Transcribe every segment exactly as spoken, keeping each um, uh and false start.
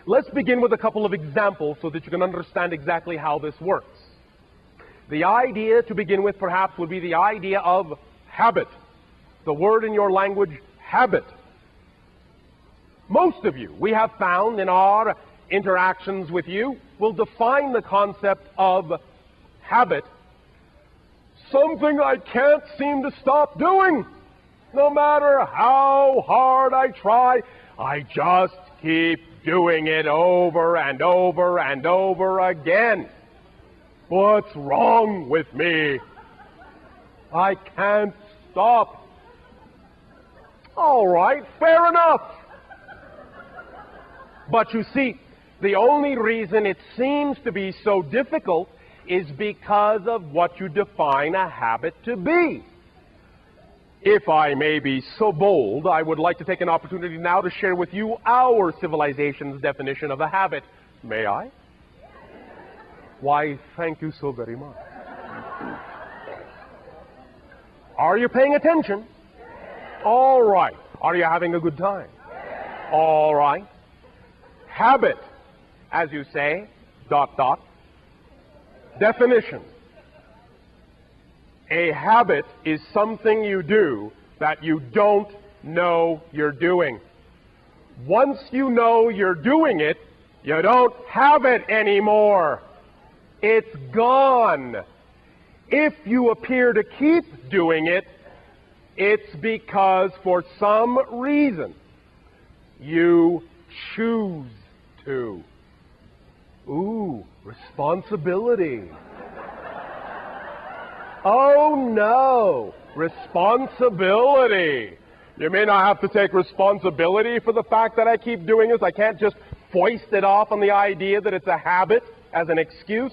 let's begin with a couple of examples so that you can understand exactly how this works. The idea to begin with perhaps would be the idea of habit. The word in your language, habit. Most of you, we have found in our interactions with you, will define the concept of habit. Something I can't seem to stop doing. No matter how hard I try, I just keep doing it over and over and over again. What's wrong with me? I can't stop. All right, fair enough. But you see, the only reason it seems to be so difficult is because of what you define a habit to be. If I may be so bold, I would like to take an opportunity now to share with you our civilization's definition of a habit. May I? Why, thank you so very much. Are you paying attention? All right. Are you having a good time? All right. Habit, as you say, dot, dot. Definition. A habit is something you do that you don't know you're doing. Once you know you're doing it, you don't have it anymore. It's gone. If you appear to keep doing it, it's because for some reason you choose to. Ooh, responsibility. Oh no, responsibility. You may not have to take responsibility for the fact that I keep doing this. I can't just foist it off on the idea that it's a habit as an excuse.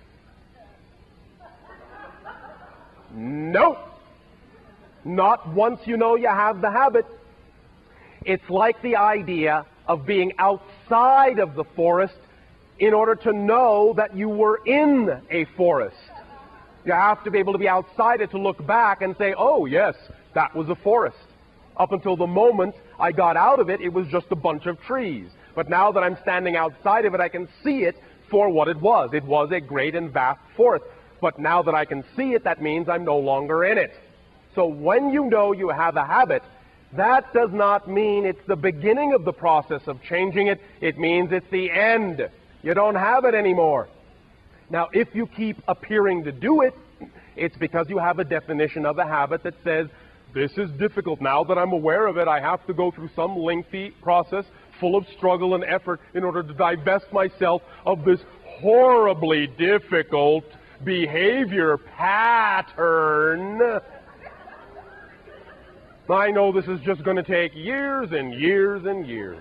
Nope. Not once you know you have the habit. It's like the idea of being outside of the forest in order to know that you were in a forest. You have to be able to be outside it to look back and say, oh yes, that was a forest. Up until the moment I got out of it, it was just a bunch of trees. But now that I'm standing outside of it, I can see it for what it was. It was a great and vast forest. But now that I can see it, that means I'm no longer in it. So when you know you have a habit, that does not mean it's the beginning of the process of changing it. It means it's the end. You don't have it anymore. Now, if you keep appearing to do it, it's because you have a definition of a habit that says, this is difficult. Now that I'm aware of it, I have to go through some lengthy process full of struggle and effort in order to divest myself of this horribly difficult behavior pattern. I know this is just going to take years and years and years.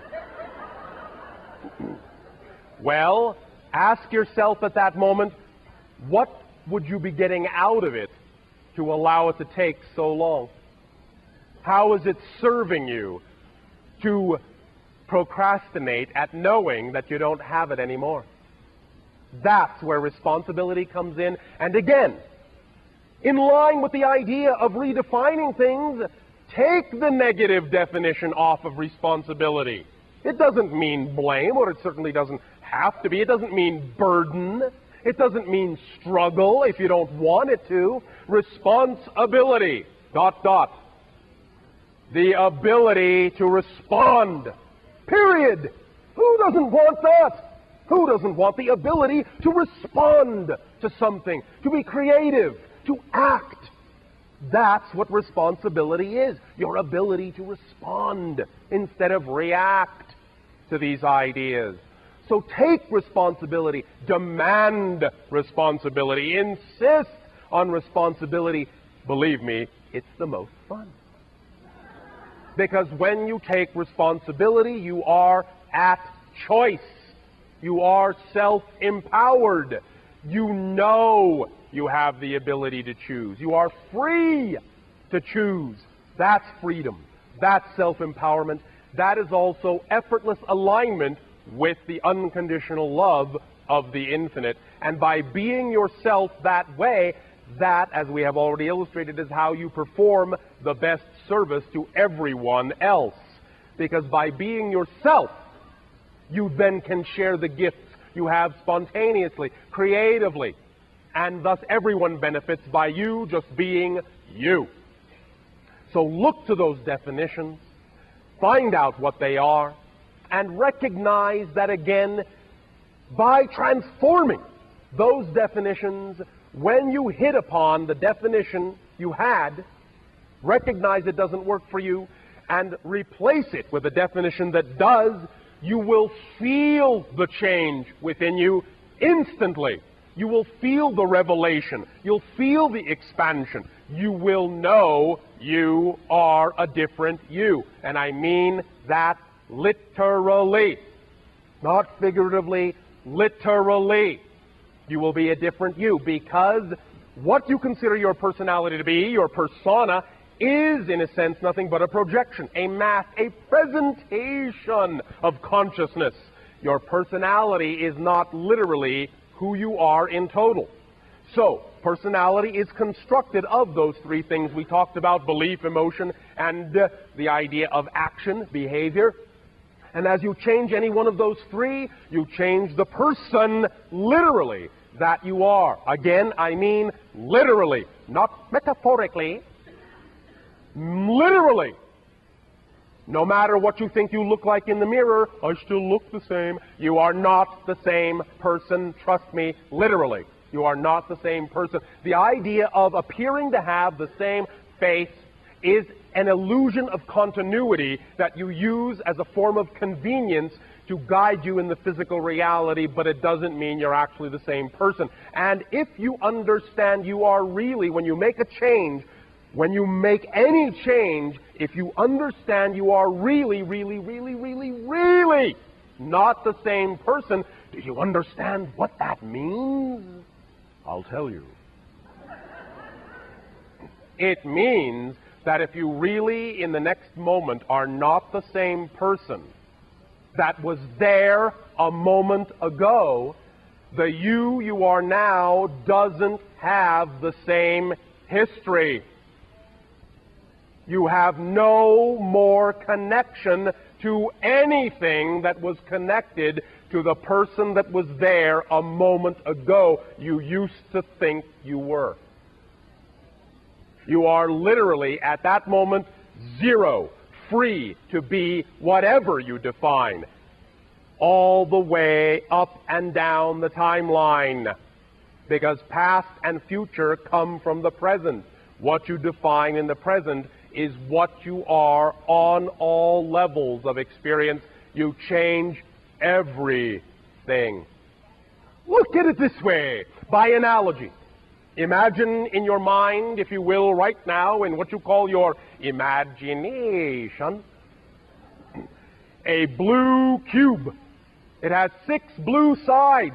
Well, ask yourself at that moment, what would you be getting out of it to allow it to take so long? How is it serving you to procrastinate at knowing that you don't have it anymore? That's where responsibility comes in. And again, in line with the idea of redefining things, take the negative definition off of responsibility. It doesn't mean blame, or it certainly doesn't have to be. It doesn't mean burden. It doesn't mean struggle if you don't want it to. Responsibility, dot, dot. The ability to respond, period. Who doesn't want that? Who doesn't want the ability to respond to something, to be creative, to act? That's what responsibility is, your ability to respond instead of react to these ideas. So take responsibility, demand responsibility, insist on responsibility. Believe me, it's the most fun. Because when you take responsibility, you are at choice. You are self-empowered. You know you have the ability to choose. You are free to choose. That's freedom. That's self-empowerment. That is also effortless alignment with the unconditional love of the infinite. And by being yourself that way, that, as we have already illustrated, is how you perform the best service to everyone else. Because by being yourself, You then can share the gifts you have spontaneously, creatively, and thus everyone benefits by you just being you. So look to those definitions, find out what they are, and recognize that again, by transforming those definitions, when you hit upon the definition you had, recognize it doesn't work for you, and replace it with a definition that does, you will feel the change within you instantly. You will feel the revelation. You'll feel the expansion. You will know you are a different you. And I mean that literally, not figuratively, literally. You will be a different you, because what you consider your personality to be, your persona, is in a sense nothing but a projection, a mask, a presentation of consciousness. Your personality is not literally who you are in total. So, personality is constructed of those three things we talked about: belief, emotion, and uh, the idea of action, behavior. And as you change any one of those three, you change the person literally that you are. Again, I mean literally, not metaphorically. Literally. No matter what you think you look like in the mirror, I still look the same. You are not the same person. Trust me, literally. You are not the same person. The idea of appearing to have the same face is an illusion of continuity that you use as a form of convenience to guide you in the physical reality, but it doesn't mean you're actually the same person. And if you understand you are really, when you make a change, when you make any change, if you understand you are really, really, really, really, really not the same person, do you understand what that means? I'll tell you. It means that if you really, in the next moment, are not the same person that was there a moment ago, the you you are now doesn't have the same history. You have no more connection to anything that was connected to the person that was there a moment ago you used to think you were. You are literally, at that moment, zero, free to be whatever you define, all the way up and down the timeline, because past and future come from the present. What you define in the present is what you are on all levels of experience. You change everything. Look at it this way, by analogy. Imagine in your mind, if you will, right now, in what you call your imagination, a blue cube. It has six blue sides.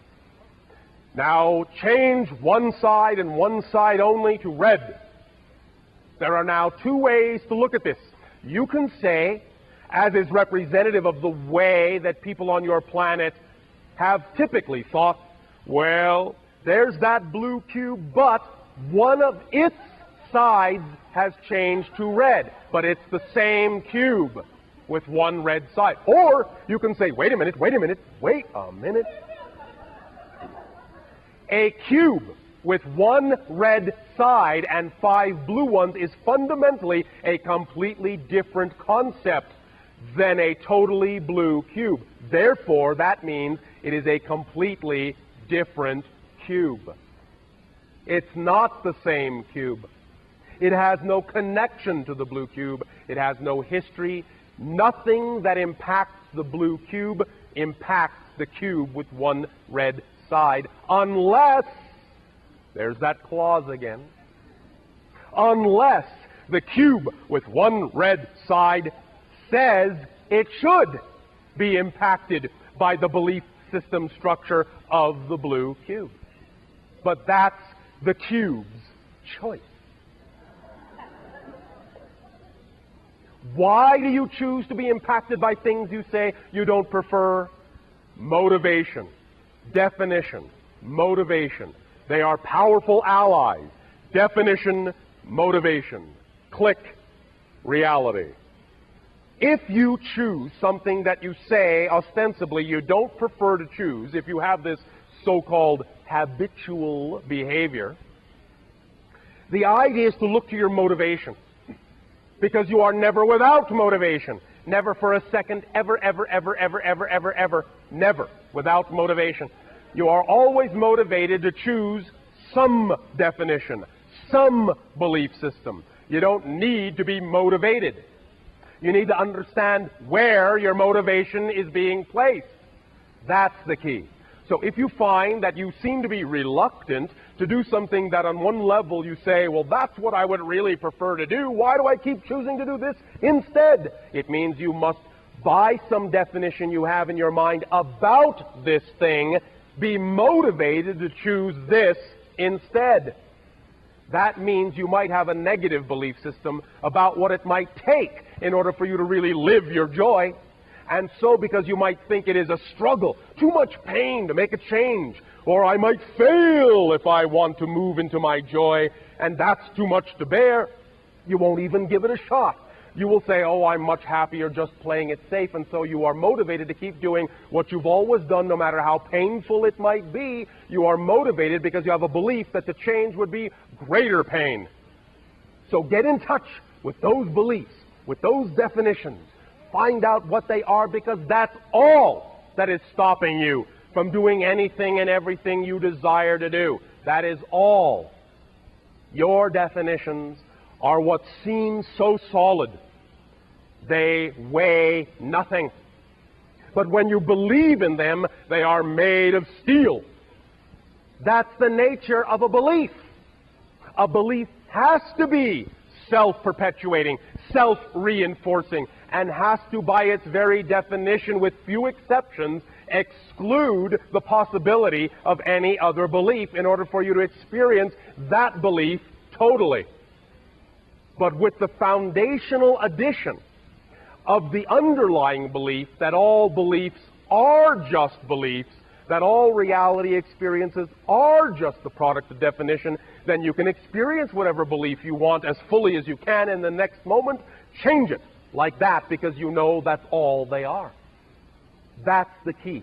Now change one side and one side only to red. There are now two ways to look at this. You can say, as is representative of the way that people on your planet have typically thought, well, there's that blue cube, but one of its sides has changed to red, but it's the same cube with one red side. Or you can say, wait a minute, wait a minute, wait a minute. A cube with one red side and five blue ones is fundamentally a completely different concept than a totally blue cube. Therefore, that means it is a completely different cube. It's not the same cube. It has no connection to the blue cube. It has no history. Nothing that impacts the blue cube impacts the cube with one red side, unless, there's that clause again, unless the cube with one red side says it should be impacted by the belief system structure of the blue cube. But that's the cube's choice. Why do you choose to be impacted by things you say you don't prefer? Motivation, definition, motivation. They are powerful allies. Definition, motivation. Click, reality. If you choose something that you say ostensibly you don't prefer to choose, if you have this so-called habitual behavior, the idea is to look to your motivation. Because you are never without motivation. Never for a second, ever, ever, ever, ever, ever, ever, ever, never without motivation. You are always motivated to choose some definition, some belief system. You don't need to be motivated. You need to understand where your motivation is being placed. That's the key. So if you find that you seem to be reluctant to do something that on one level you say, well, that's what I would really prefer to do, why do I keep choosing to do this instead? It means you must, by some definition you have in your mind about this thing, be motivated to choose this instead. That means you might have a negative belief system about what it might take in order for you to really live your joy. And so, because you might think it is a struggle, too much pain to make a change, or I might fail if I want to move into my joy, and that's too much to bear, you won't even give it a shot. You will say, oh, I'm much happier just playing it safe, and so you are motivated to keep doing what you've always done, no matter how painful it might be. You are motivated because you have a belief that the change would be greater pain. So get in touch with those beliefs, with those definitions. Find out what they are, because that's all that is stopping you from doing anything and everything you desire to do. That is all. Your definitions are what seems so solid. They weigh nothing. But when you believe in them, they are made of steel. That's the nature of a belief. A belief has to be self-perpetuating, self-reinforcing, and has to, by its very definition, with few exceptions, exclude the possibility of any other belief in order for you to experience that belief totally. But with the foundational addition of the underlying belief that all beliefs are just beliefs, that all reality experiences are just the product of definition, then you can experience whatever belief you want as fully as you can, and the next moment change it like that, because you know that's all they are. That's the key.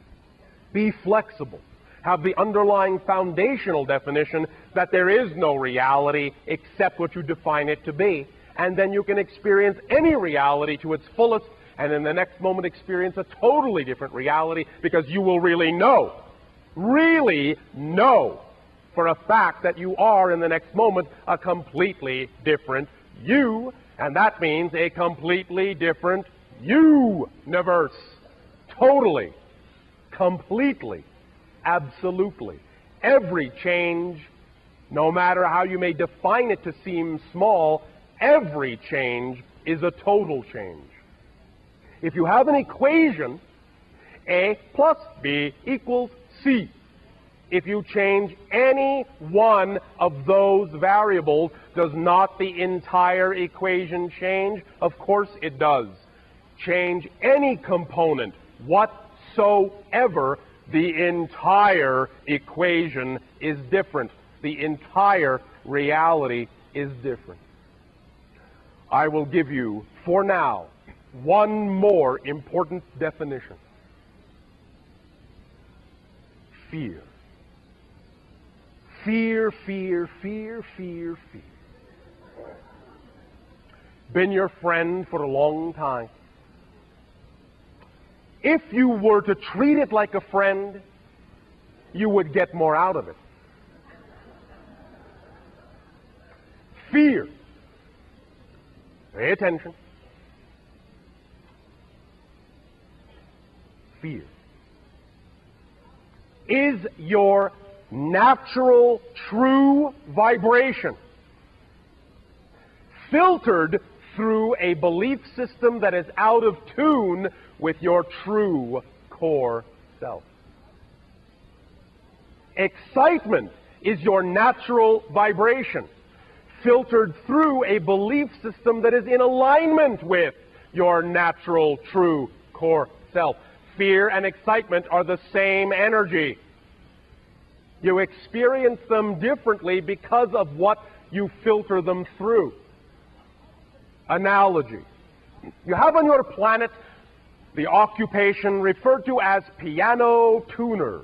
Be flexible. Have the underlying foundational definition that there is no reality except what you define it to be, and then you can experience any reality to its fullest, and in the next moment experience a totally different reality, because you will really know, really know for a fact that you are in the next moment a completely different you, and that means a completely different universe. Totally, completely, absolutely. Every change, no matter how you may define it to seem small, every change is a total change. If you have an equation, A plus B equals C. If you change any one of those variables, does not the entire equation change? Of course it does. Change any component whatsoever, the entire equation is different. The entire reality is different. I will give you, for now, one more important definition. Fear. Fear, fear, fear, fear, fear. Been your friend for a long time. If you were to treat it like a friend, you would get more out of it. Fear. Pay attention. Fear is your natural, true vibration, filtered through a belief system that is out of tune with your true core self. Excitement is your natural vibration, filtered through a belief system that is in alignment with your natural, true core self. Fear and excitement are the same energy. You experience them differently because of what you filter them through. Analogy. You have on your planet the occupation referred to as piano tuners.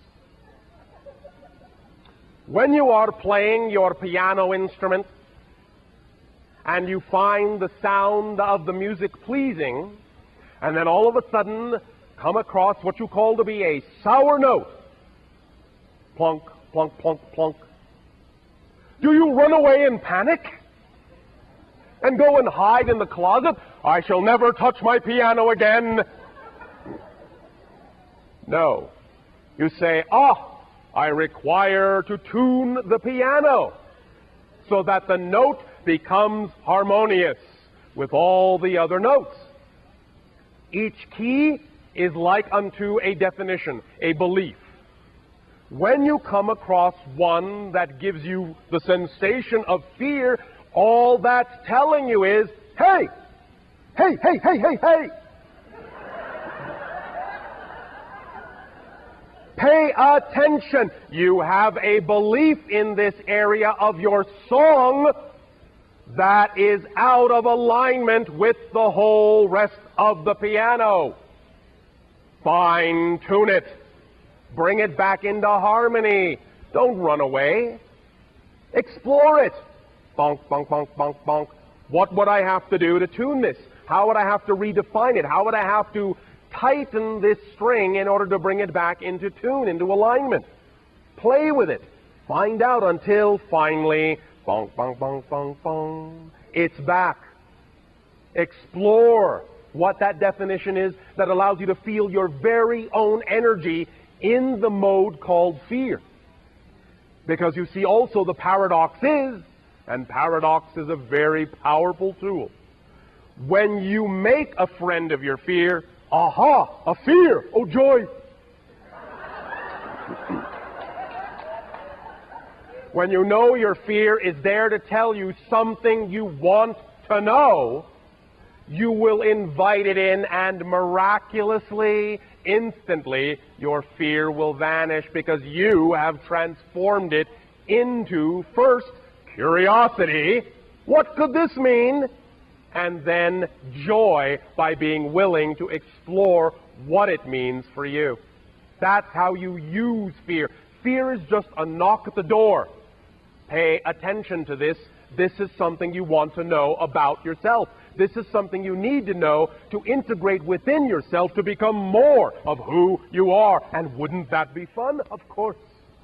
When you are playing your piano instrument and you find the sound of the music pleasing, and then all of a sudden come across what you call to be a sour note, plunk, plunk, plunk, plunk, do you run away in panic and go and hide in the closet? I shall never touch my piano again. No. You say, ah, I require to tune the piano so that the note becomes harmonious with all the other notes. Each key is like unto a definition, a belief. When you come across one that gives you the sensation of fear, all that's telling you is, hey, hey, hey, hey, hey, hey. Pay attention. You have a belief in this area of your song that is out of alignment with the whole rest of the piano. Fine tune it. Bring it back into harmony. Don't run away. Explore it. Bonk, bonk, bonk, bonk, bonk. What would I have to do to tune this? How would I have to redefine it? How would I have to tighten this string in order to bring it back into tune, into alignment? Play with it. Find out until finally, bonk, bonk, bonk, bonk, bonk, it's back. Explore what that definition is that allows you to feel your very own energy in the mode called fear. Because you see also the paradox is, and paradox is a very powerful tool, when you make a friend of your fear, aha, a fear, oh joy. When you know your fear is there to tell you something you want to know, you will invite it in, and miraculously, instantly, your fear will vanish because you have transformed it into, first, curiosity. What could this mean? And then joy by being willing to explore what it means for you. That's how you use fear. Fear is just a knock at the door. Pay attention to this. This is something you want to know about yourself. This is something you need to know to integrate within yourself to become more of who you are. And wouldn't that be fun? Of course.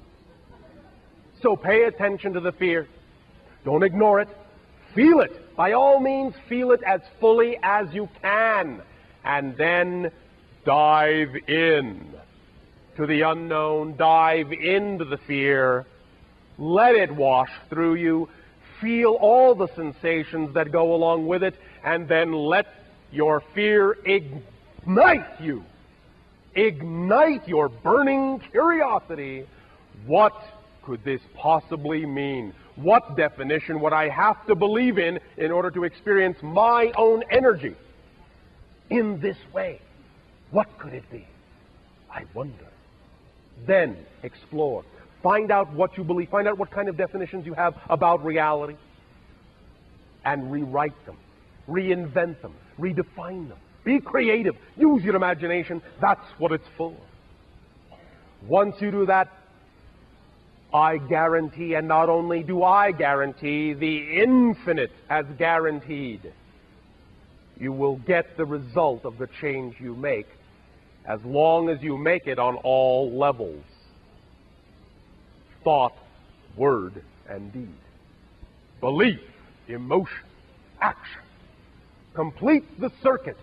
So pay attention to the fear. Don't ignore it. Feel it. By all means, feel it as fully as you can. And then dive in to the unknown. Dive into the fear. Let it wash through you. Feel all the sensations that go along with it, and then let your fear ignite you. Ignite your burning curiosity. What could this possibly mean? What definition would I have to believe in in order to experience my own energy in this way? What could it be? I wonder. Then explore. Find out what you believe. Find out what kind of definitions you have about reality. And rewrite them. Reinvent them. Redefine them. Be creative. Use your imagination. That's what it's for. Once you do that, I guarantee, and not only do I guarantee, the infinite has guaranteed, you will get the result of the change you make, as long as you make it on all levels. Thought, word, and deed. Belief, emotion, action. Complete the circuit.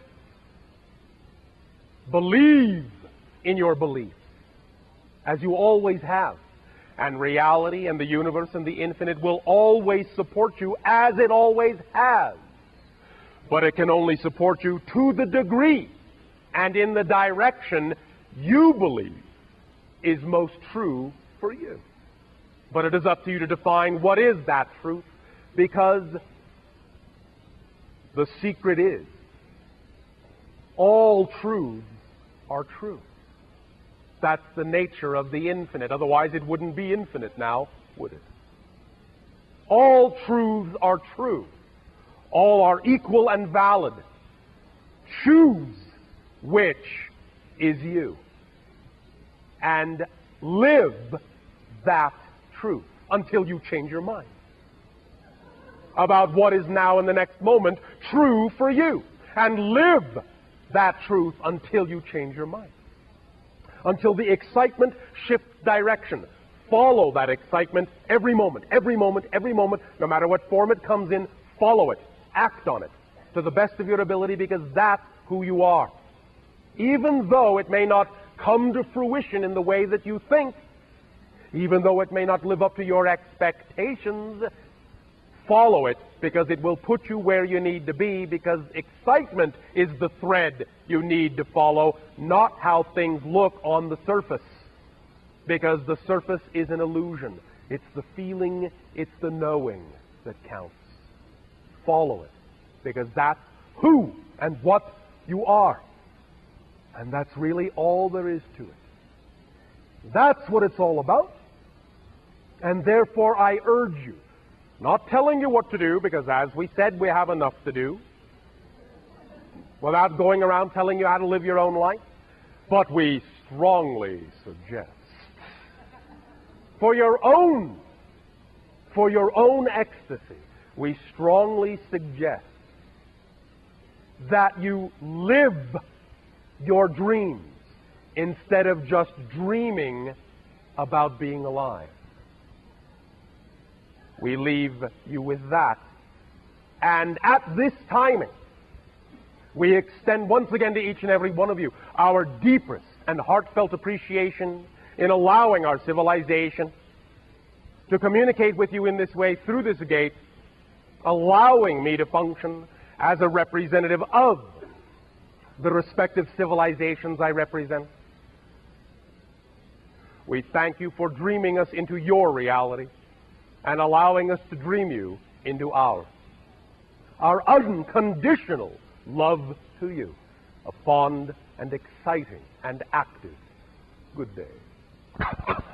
Believe in your belief, as you always have. And reality and the universe and the infinite will always support you, as it always has. But it can only support you to the degree and in the direction you believe is most true for you. But it is up to you to define what is that truth, because the secret is all truths are true. That's the nature of the infinite. Otherwise, it wouldn't be infinite now, would it? All truths are true. All are equal and valid. choose which is you, and live that truth until you change your mind about what is now in the next moment true for you, and live that truth until you change your mind, until the excitement shifts direction. Follow that excitement every moment, every moment, every moment, no matter what form it comes in. Follow it, act on it to the best of your ability, because that's who you are. Even though it may not come to fruition in the way that you think, even though it may not live up to your expectations, follow it, because it will put you where you need to be, because excitement is the thread you need to follow, not how things look on the surface, because the surface is an illusion. It's the feeling, it's the knowing that counts. Follow it, because that's who and what you are. And that's really all there is to it. That's what it's all about. And therefore I urge you, not telling you what to do, because as we said, we have enough to do, without going around telling you how to live your own life, but we strongly suggest, for your own, for your own ecstasy, we strongly suggest that you live your dreams instead of just dreaming about being alive. We leave you with that. And at this timing, we extend once again to each and every one of you our deepest and heartfelt appreciation in allowing our civilization to communicate with you in this way through this gate, allowing me to function as a representative of the respective civilizations I represent. We thank you for dreaming us into your reality and allowing us to dream you into ours. Our unconditional love to you, a fond and exciting and active good day.